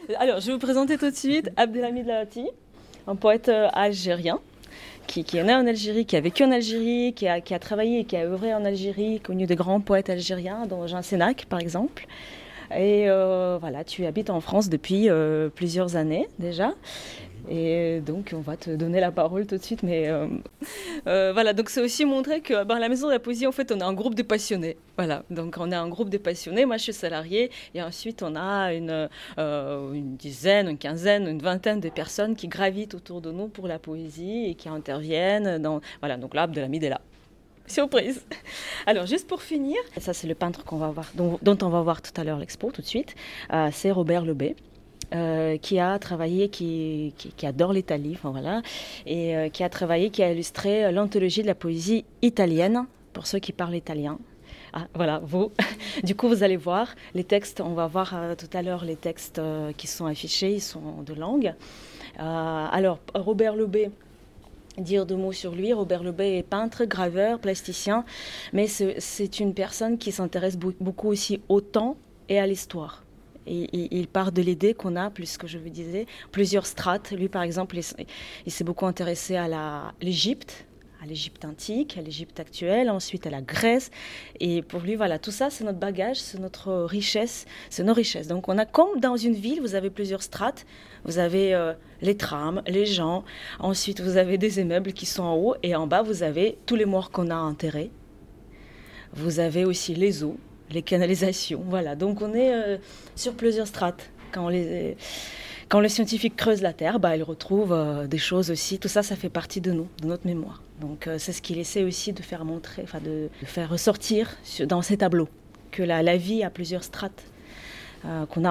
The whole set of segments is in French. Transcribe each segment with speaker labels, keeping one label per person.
Speaker 1: Alors, je vais vous présenter tout de suite Abdelhamid Lahati, un poète algérien qui est né en Algérie, qui a vécu en Algérie, qui a travaillé et qui a œuvré en Algérie, connu de grands poètes algériens, dont Jean Sénac, par exemple. Et voilà, tu habites en France depuis plusieurs années déjà. Et donc, on va te donner la parole tout de suite. Mais voilà, donc c'est aussi montrer que à la Maison de la Poésie, en fait, on est un groupe de passionnés. Voilà, donc on est un groupe de passionnés. Moi, je suis salariée. Et ensuite, on a une dizaine, une quinzaine, une vingtaine de personnes qui gravitent autour de nous pour la poésie et qui interviennent dans... Voilà, donc là, Abdelhamid est là. Surprise. Alors, juste pour finir, ça c'est le peintre qu'on va voir, dont on va voir tout à l'heure l'expo, tout de suite. C'est Robert Lebet. Qui a travaillé, qui adore l'Italie, enfin voilà, et qui a illustré l'anthologie de la poésie italienne, pour ceux qui parlent italien. Ah, voilà, vous. Du coup, vous allez voir les textes, on va voir tout à l'heure les textes qui sont affichés, ils sont de langue. Alors, Robert Lebet, dire deux mots sur lui. Robert Lebet est peintre, graveur, plasticien, mais c'est une personne qui s'intéresse beaucoup aussi au temps et à l'histoire. Et il part de l'idée qu'on a, plus que je vous disais, plusieurs strates. Lui, par exemple, il s'est beaucoup intéressé à l'Égypte antique, à l'Égypte actuelle, ensuite à la Grèce. Et pour lui, voilà, tout ça, c'est notre bagage, c'est notre richesse, c'est nos richesses. Donc, on a comme dans une ville, vous avez plusieurs strates. Vous avez les trams, les gens. Ensuite, vous avez des immeubles qui sont en haut. Et en bas, vous avez tous les morts qu'on a enterrés. Vous avez aussi les eaux, les canalisations, voilà. Donc on est sur plusieurs strates. Quand le scientifique creuse la terre, il retrouve des choses aussi. Tout ça, ça fait partie de nous, de notre mémoire. Donc c'est ce qu'il essaie aussi de faire montrer, de faire ressortir dans ces tableaux, que la vie a plusieurs strates, on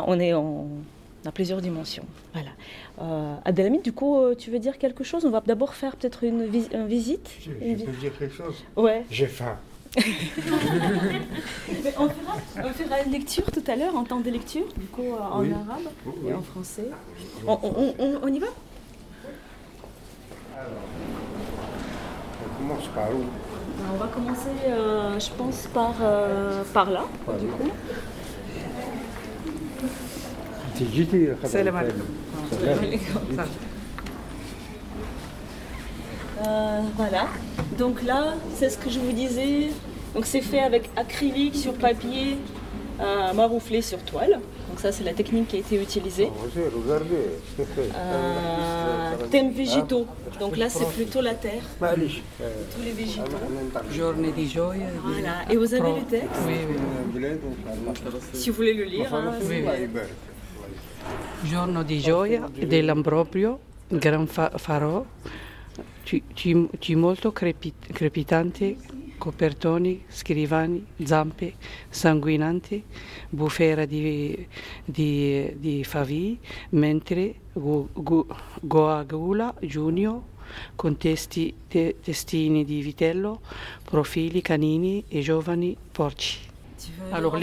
Speaker 1: a plusieurs dimensions. Voilà. Abdelhamid, du coup, tu veux dire quelque chose? On va d'abord faire peut-être une visite.
Speaker 2: Je peux dire quelque chose?
Speaker 1: Ouais.
Speaker 2: J'ai faim.
Speaker 1: Mais on fera une lecture tout à l'heure, en temps de lecture, du coup en arabe et en français. On y va?
Speaker 2: Alors, on commence par où?
Speaker 1: On va commencer, je pense, par là, du coup.
Speaker 3: Salam alaikum.
Speaker 1: Voilà, donc là, c'est ce que je vous disais. Donc c'est fait avec acrylique sur papier, marouflé sur toile. Donc ça, c'est la technique qui a été utilisée.
Speaker 2: Regardez.
Speaker 1: Thèmes végétaux. Donc là, c'est plutôt la terre. Tous les végétaux.
Speaker 3: Giorni di gioia.
Speaker 1: Voilà. Et vous avez le texte?
Speaker 3: Oui.
Speaker 1: Si vous voulez le lire.
Speaker 3: Oui. Giorno di gioia dell'Ambrobio, gran farò. Molto crepitante, copertoni, scrivani, zampe sanguinanti, bufera di favi, mentre coagula giugno con testini di vitello, profili canini et giovani porci. Alors,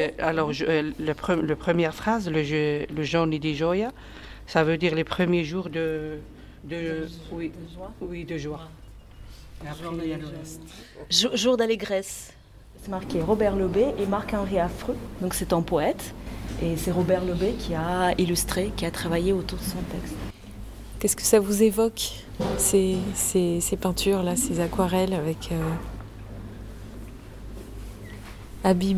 Speaker 3: la première phrase, le giorno di gioia, ça veut dire les premiers jours de joie. Et après, il y a le reste.
Speaker 1: Jour d'allégresse. C'est marqué Robert Lebet et Marc-Henri Affreux. Donc c'est un poète. Et c'est Robert Lebet qui a illustré, qui a travaillé autour de son texte.
Speaker 4: Qu'est-ce que ça vous évoque, ces peintures-là, ces aquarelles avec Habib?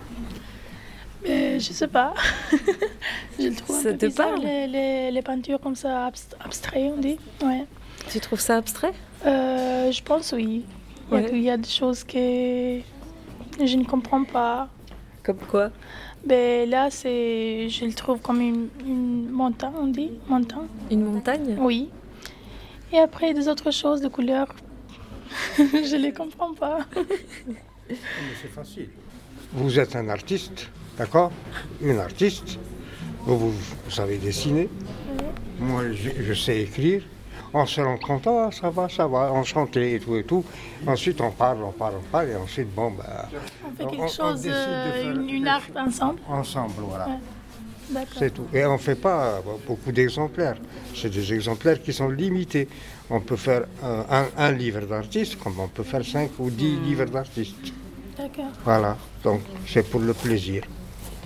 Speaker 5: Je sais pas. Je le trouve
Speaker 4: Ça
Speaker 5: un peu
Speaker 4: te
Speaker 5: bizarre,
Speaker 4: parle?
Speaker 5: les peintures comme ça, abstrait, on dit. Ouais.
Speaker 4: Tu trouves ça abstrait?
Speaker 5: Je pense oui. Il y a des choses que je ne comprends pas.
Speaker 4: Comme quoi?
Speaker 5: Ben là, je le trouve comme une montagne, on dit. Montagne.
Speaker 4: Une montagne?
Speaker 5: Oui. Et après, des autres choses de couleurs, je ne les comprends pas.
Speaker 2: Mais c'est facile. Vous êtes un artiste, d'accord? Une artiste. Vous savez dessiner. Moi, je sais écrire. On se rencontre, ça va, enchanté et tout. Ensuite, on parle, et ensuite,
Speaker 5: On fait quelque chose, une art ensemble.
Speaker 2: Ensemble, voilà.
Speaker 5: Ouais. D'accord.
Speaker 2: C'est tout. Et on ne fait pas beaucoup d'exemplaires. C'est des exemplaires qui sont limités. On peut faire un livre d'artiste, comme on peut faire 5 ou 10 livres d'artiste.
Speaker 5: D'accord.
Speaker 2: Voilà, donc c'est pour le plaisir.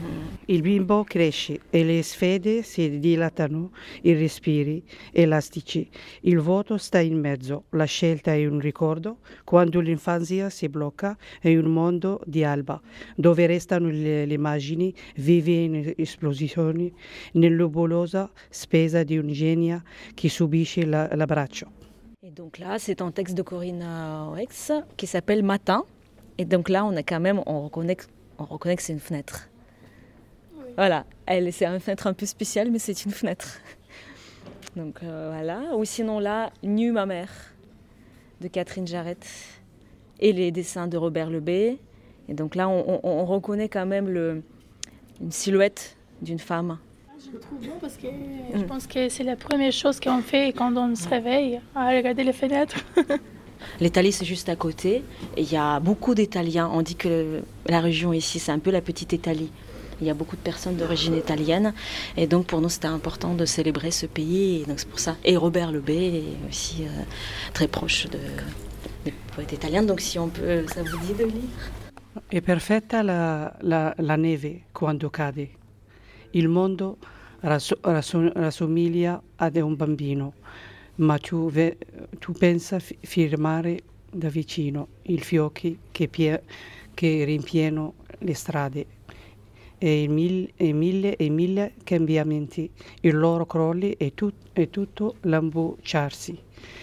Speaker 3: Il bimbo cresce e le sfide si dilatano, i respiri elastici. Il vuoto sta in mezzo, la scelta è un ricordo. Quando l'infanzia si blocca è un mondo di alba, dove restano le immagini vive in esplosioni, nell'ubulosa spesa di un genio qui subisce l'abbraccio.
Speaker 1: Et donc là, c'est un texte de Corinne Oex qui s'appelle Matin. Et donc là, on reconnaît que c'est une fenêtre. Voilà, c'est une fenêtre un peu spéciale, mais c'est une fenêtre. Donc voilà. Ou sinon là, Nue ma mère de Catherine Jarrett et les dessins de Robert Lebet. Et donc là, on reconnaît quand même une silhouette d'une femme.
Speaker 5: Je le trouve bon parce que je pense que c'est la première chose qu'on fait quand on se réveille, à regarder les fenêtres.
Speaker 1: L'Italie, c'est juste à côté. Et il y a beaucoup d'Italiens. On dit que la région ici, c'est un peu la petite Italie. Il y a beaucoup de personnes d'origine italienne. Et donc, pour nous, c'était important de célébrer ce pays. Et donc, c'est pour ça. Et Robert Lebet est aussi très proche des poètes italiens. Donc, si on peut, ça vous dit de lire.
Speaker 3: È perfetta la neve quando cade. Il mondo rassomiglia ad un bambino, ma tu pensa firmare da vicino i fiocchi che riempiono le strade e mille cambiamenti, i loro crolli e tutto l'ambusciarsi.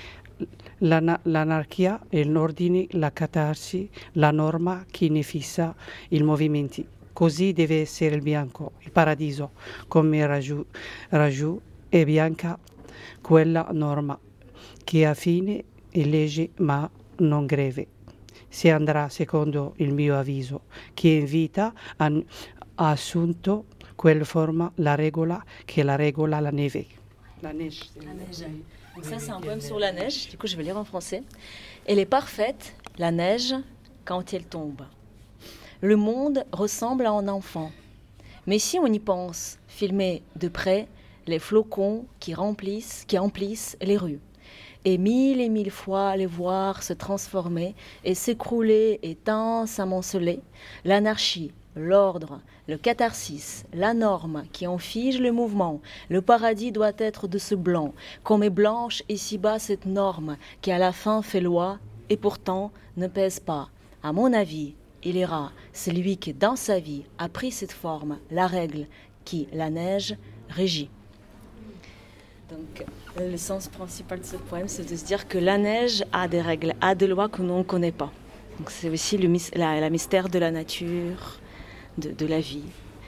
Speaker 3: L'anarchia e l'ordine, la catarsi, la norma che ne fissa i movimenti. Così deve essere il bianco, il paradiso, come raggiù è bianca quella norma che ha fine e legge ma non greve. Si andrà secondo il mio avviso, che in vita ha assunto quella forma, la regola che la regola la neve.
Speaker 1: La neige. La neige. Donc ça, c'est un poème sur la neige. Du coup, je vais lire en français. Elle est parfaite, la neige, quand elle tombe. Le monde ressemble à un enfant. Mais si on y pense, filmer de près les flocons qui emplissent les rues, et mille fois les voir se transformer et s'écrouler et s'amonceler, l'anarchie, l'ordre, le catharsis, la norme qui en fige le mouvement, le paradis doit être de ce blanc, comme est blanche ici-bas cette norme qui à la fin fait loi et pourtant ne pèse pas. À mon avis, il ira celui qui dans sa vie a pris cette forme, la règle qui, la neige, régit. Donc, le sens principal de ce poème, c'est de se dire que la neige a des règles, a des lois que nous ne connaissons pas. Donc, c'est aussi la mystère de la nature, de la vie.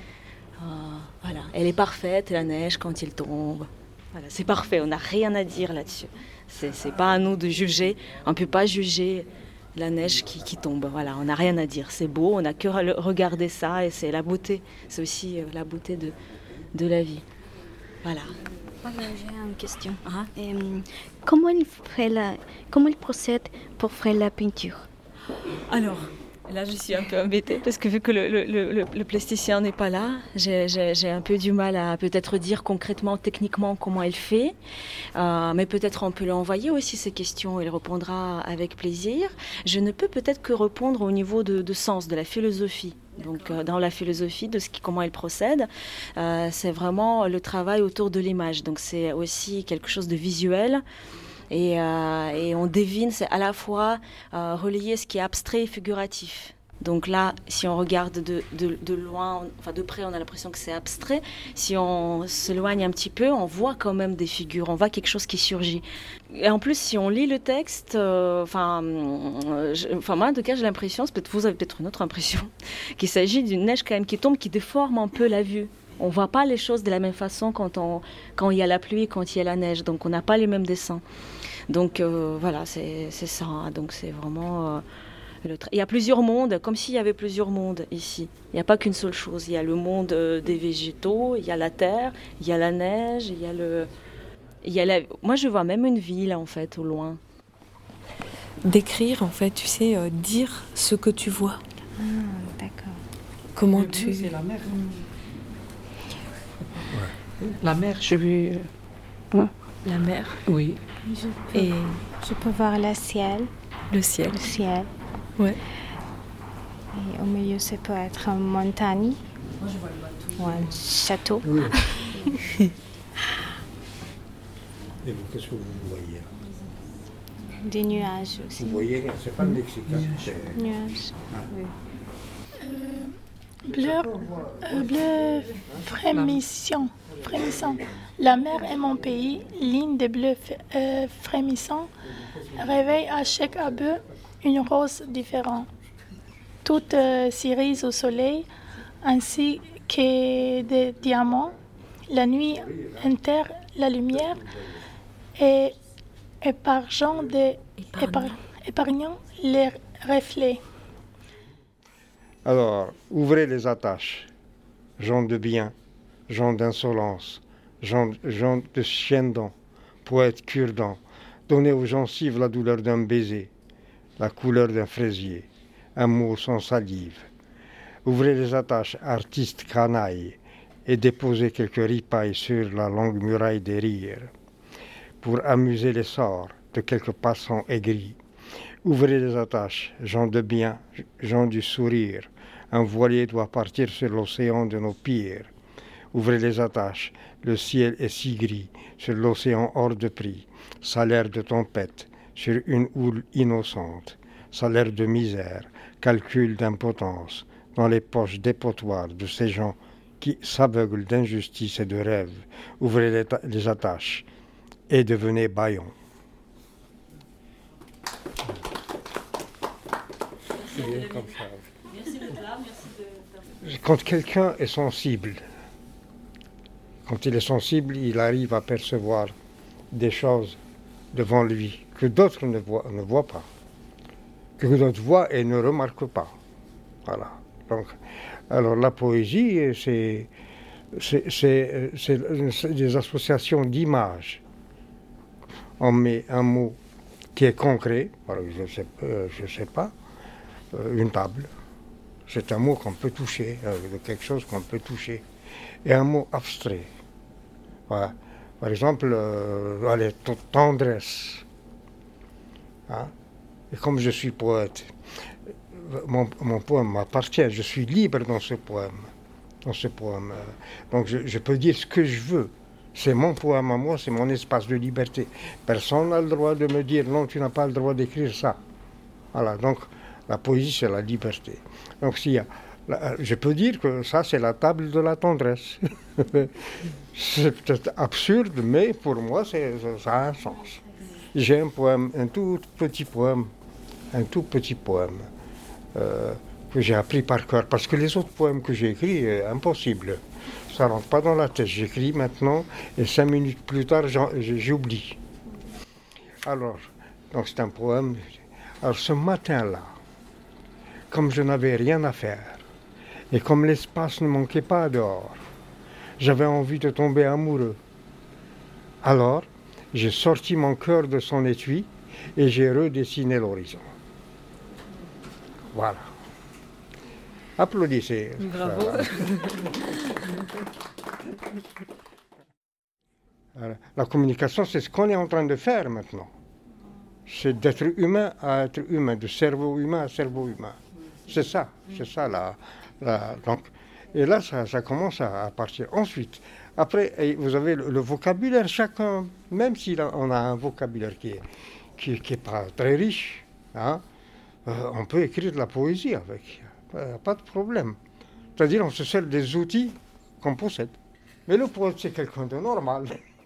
Speaker 1: Voilà, elle est parfaite, la neige, quand il tombe. Voilà, c'est parfait, on n'a rien à dire là-dessus. C'est pas à nous de juger, on ne peut pas juger la neige qui tombe. Voilà, on n'a rien à dire, c'est beau, on n'a que regarder ça et c'est la beauté, c'est aussi la beauté de la vie. Voilà.
Speaker 6: J'ai une question. Comment il procède pour faire la peinture?
Speaker 1: Alors, là je suis un peu embêtée parce que vu que le plasticien n'est pas là, j'ai un peu du mal à peut-être dire concrètement, techniquement comment il fait. Mais peut-être on peut lui envoyer aussi ces questions, il répondra avec plaisir. Je ne peux peut-être que répondre au niveau de sens, de la philosophie. Donc dans la philosophie de comment il procède, c'est vraiment le travail autour de l'image. Donc c'est aussi quelque chose de visuel. Et on devine, c'est à la fois relier ce qui est abstrait et figuratif. Donc là, si on regarde de loin, enfin de près, on a l'impression que c'est abstrait. Si on s'éloigne un petit peu, on voit quand même des figures, on voit quelque chose qui surgit. Et en plus, si on lit le texte, moi en tout cas, j'ai l'impression, vous avez peut-être une autre impression, qu'il s'agit d'une neige quand même qui tombe, qui déforme un peu la vue. On ne voit pas les choses de la même façon quand il y a la pluie, quand il y a la neige. Donc on n'a pas les mêmes dessins. Donc voilà, c'est ça. Donc c'est vraiment... il y a plusieurs mondes, comme s'il y avait plusieurs mondes ici. Il n'y a pas qu'une seule chose. Il y a le monde des végétaux, il y a la terre, il y a la neige, Moi, je vois même une ville, en fait, au loin.
Speaker 4: Décrire, en fait, tu sais, dire ce que tu vois.
Speaker 6: Ah, d'accord.
Speaker 4: Comment tu...
Speaker 3: C'est la mer. Ouais. La mer, je vais...
Speaker 4: La mer.
Speaker 3: Oui.
Speaker 6: Je peux voir le ciel.
Speaker 4: Le ciel.
Speaker 6: Le ciel.
Speaker 4: Ouais.
Speaker 6: Et au milieu, ça peut être une montagne.
Speaker 1: Moi, je vois le bateau.
Speaker 6: ou un château.
Speaker 2: Oui. Et vous, qu'est-ce que vous voyez là?
Speaker 6: Des nuages aussi.
Speaker 2: Vous voyez rien, c'est pas le Mexique.
Speaker 6: Nuages.
Speaker 5: Bleu frémissant. La mer est mon pays, ligne de bleu frémissant, réveille à chaque abeu une rose différente. Toutes cerises au soleil, ainsi que des diamants. La nuit enterre la lumière et épargnant les reflets.
Speaker 2: Alors, ouvrez les attaches, gens de bien, gens d'insolence, gens de chien-dents, poètes cure-dents, donnez aux gencives la douleur d'un baiser, la couleur d'un fraisier, un mot sans salive. Ouvrez les attaches, artistes canailles, et déposez quelques ripailles sur la longue muraille des rires, pour amuser les sorts de quelques passants aigris. Ouvrez les attaches, gens de bien, gens du sourire. Un voilier doit partir sur l'océan de nos pires. Ouvrez les attaches, le ciel est si gris, sur l'océan hors de prix. Salaire de tempête, sur une houle innocente. Salaire de misère, calcul d'impotence, dans les poches dépotoirs de ces gens qui s'aveuglent d'injustice et de rêve. Ouvrez les attaches et devenez bâillons. Comme ça.
Speaker 1: Merci d'être là,
Speaker 2: Quand quelqu'un est sensible, il arrive à percevoir des choses devant lui que d'autres ne voient pas, que d'autres voient et ne remarquent pas. Voilà. Donc, alors la poésie, c'est des associations d'images. On met un mot qui est concret, je sais pas, une table. C'est un mot qu'on peut toucher, quelque chose qu'on peut toucher. Et un mot abstrait. Voilà. Par exemple, tendresse. Hein? Et comme je suis poète, mon poème m'appartient, je suis libre dans ce poème. Donc je peux dire ce que je veux. C'est mon poème à moi, c'est mon espace de liberté. Personne n'a le droit de me dire non, tu n'as pas le droit d'écrire ça. Voilà, donc la poésie, c'est la liberté. Donc je peux dire que ça, c'est la table de la tendresse. C'est peut-être absurde, mais pour moi, ça a un sens. J'ai un poème, un tout petit poème, que j'ai appris par cœur. Parce que les autres poèmes que j'ai écrits, impossible. Ça ne rentre pas dans la tête. J'écris maintenant, et 5 minutes plus tard, j'oublie. Alors, donc c'est un poème. Alors ce matin-là, comme je n'avais rien à faire, et comme l'espace ne manquait pas dehors, j'avais envie de tomber amoureux. Alors, j'ai sorti mon cœur de son étui et j'ai redessiné l'horizon. Voilà. Applaudissez.
Speaker 1: Bravo.
Speaker 2: La communication, c'est ce qu'on est en train de faire maintenant. C'est d'être humain à être humain, de cerveau humain à cerveau humain. C'est ça donc, et là, ça commence à partir. Ensuite, après, vous avez le vocabulaire, chacun, même si on a un vocabulaire qui est pas très riche, hein, on peut écrire de la poésie avec, pas de problème. C'est-à-dire, on se sert des outils qu'on possède. Mais le poète, c'est quelqu'un de normal.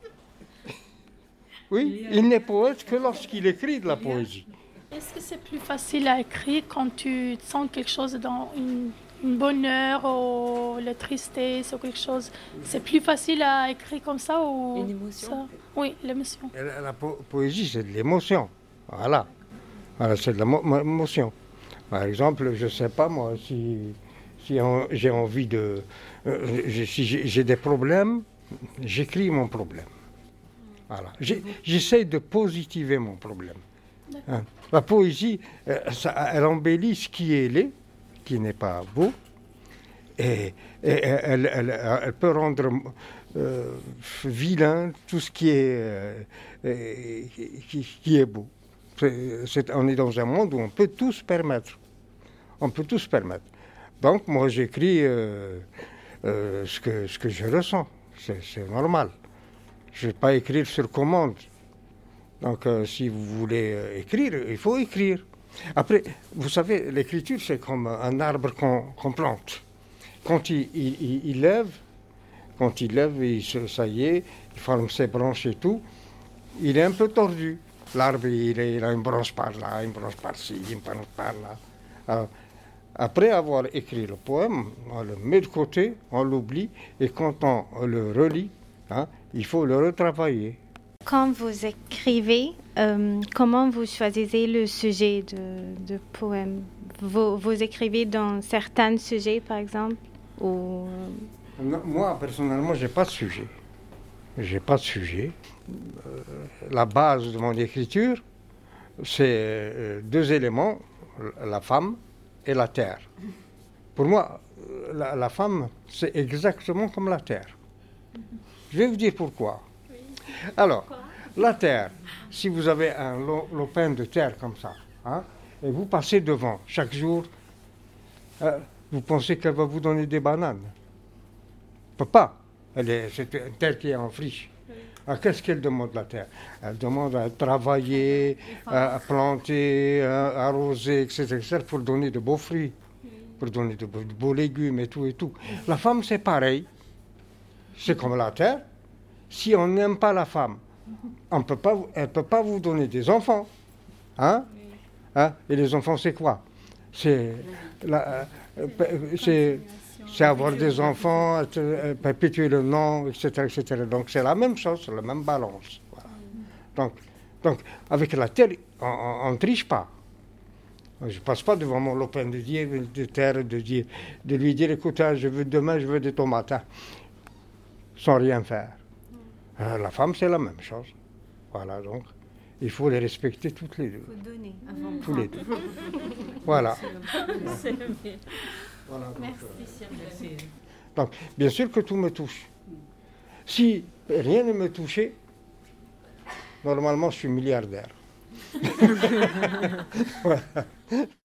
Speaker 2: Oui, il n'est poète que lorsqu'il écrit de la poésie.
Speaker 5: Est-ce que c'est plus facile à écrire quand tu sens quelque chose dans une bonheur ou la tristesse ou quelque chose? C'est plus facile à écrire comme ça ou
Speaker 1: une émotion
Speaker 5: ça? Oui, l'émotion.
Speaker 2: La poésie, c'est de l'émotion. Voilà, c'est de l'émotion. Par exemple, je ne sais pas moi, si j'ai envie de... si j'ai des problèmes, j'écris mon problème. Voilà. J'essaie de positiver mon problème. Hein. La poésie, elle embellit ce qui est laid, qui n'est pas beau, et elle peut rendre vilain tout ce qui est beau. On est dans un monde où on peut tout se permettre. Donc moi j'écris ce que je ressens. C'est normal. Je ne vais pas écrire sur commande. Donc, si vous voulez écrire, il faut écrire. Après, vous savez, l'écriture, c'est comme un arbre qu'on plante. Quand il lève, ça y est, il forme ses branches et tout, il est un peu tordu. L'arbre, il a une branche par là, une branche par-ci, une branche par-là. Alors, après avoir écrit le poème, on le met de côté, on l'oublie, et quand on le relit, il faut le retravailler.
Speaker 7: Quand vous écrivez, comment vous choisissez le sujet de poème? Vous écrivez dans certains sujets, par exemple ou...
Speaker 2: Non, moi, personnellement, je n'ai pas de sujet. La base de mon écriture, c'est deux éléments, la femme et la terre. Pour moi, la femme, c'est exactement comme la terre. Je vais vous dire pourquoi. Alors, la terre, si vous avez un lopin de terre comme ça, et vous passez devant chaque jour, vous pensez qu'elle va vous donner des bananes? Elle ne peut pas. C'est une terre qui est en friche. Alors, qu'est-ce qu'elle demande, la terre? Elle demande à travailler, à planter, à arroser, etc., pour donner de beaux fruits, pour donner de beaux légumes et tout et tout. La femme, c'est pareil. C'est comme la terre. Si on n'aime pas la femme, elle ne peut pas vous donner des enfants. Et les enfants, c'est quoi? C'est avoir des enfants, perpétuer le nom, etc., etc. Donc c'est la même chose, la même balance. Voilà. Donc avec la terre, on ne triche pas. Je ne passe pas devant mon lopin de terre, de lui dire, écoute, demain je veux des tomates, sans rien faire. La femme, c'est la même chose. Voilà, donc il faut les respecter toutes les deux.
Speaker 7: Il faut donner avant
Speaker 2: tous les deux. Voilà.
Speaker 1: C'est le mieux.
Speaker 2: Voilà, donc,
Speaker 3: Merci.
Speaker 2: donc, bien sûr que tout me touche. Si rien ne me touchait, normalement, je suis milliardaire. Voilà.